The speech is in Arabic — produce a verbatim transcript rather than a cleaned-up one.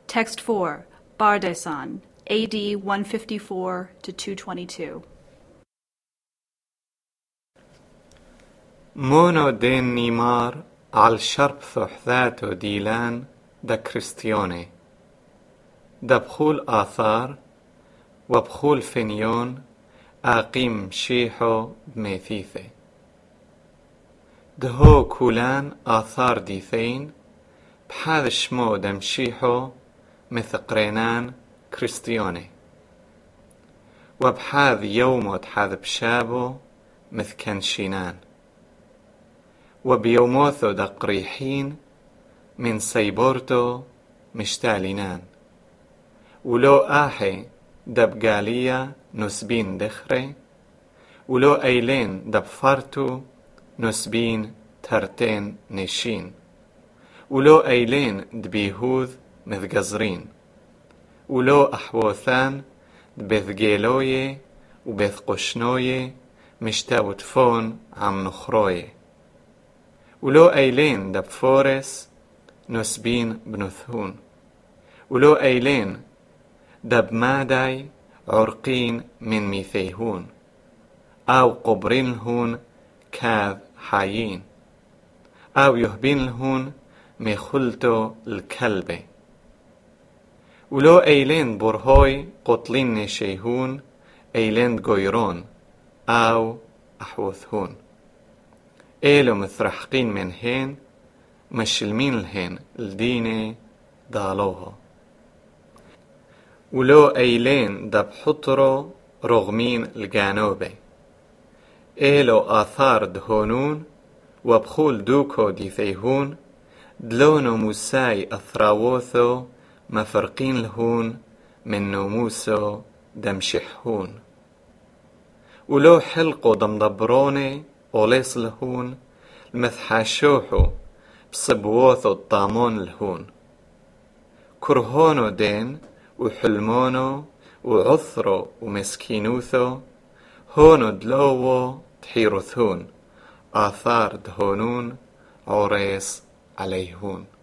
Text four, Bardesan, A D one fifty-four to two twenty-two. Mono den nimar al sharp thuhthato dilan da Christione. Da bkhul athar wa bkhul fenyon aqim shiho bmethithe. دهو كولان آثار ديثين بحاذ شمو دمشيحو مثقرينان كريستيوني وبحاذ يوموت حاذ بشابو مثكنشينان وبيوموثو دقريحين من سيبورتو مشتالينان ولو آحي دبقالية نسبين دخري ولو أيلين دبفرتو نسبين ترتين نشين ولو أيلين دبيهوذ مثقزرين ولو أحوثان دبثقيلوي وبثقشنوي مشتاو تفون عم نخروي ولو أيلين دبفورس نسبين بنثهون ولو أيلين دب ماداي عرقين من ميثيهون أو قبرين لهون كاذ حايين أو يهبين لهون مخلتو الكلبة ولو أيلين برهوي قطلين نشيهون أيلين جويرون أو أحوثهون إيلو مثرحقين من هين مشلمين لهن الدينة دالوها ولو أيلين دبحطرو رغمين الجانوبة إيلو آثار دهونون وبخول دوكو ديثيهون دلونو موساي أثراوثو مفرقين لهون من نوموسو دمشحهون ولو حلقو دمدبروني أوليس لهون المثحاشوحو بصبووثو الطامون لهون كرهونو دين وحلمونو وعثرو ومسكينوثو هونو دلوو تحيرثون آثار دهونون عوريس عليهون.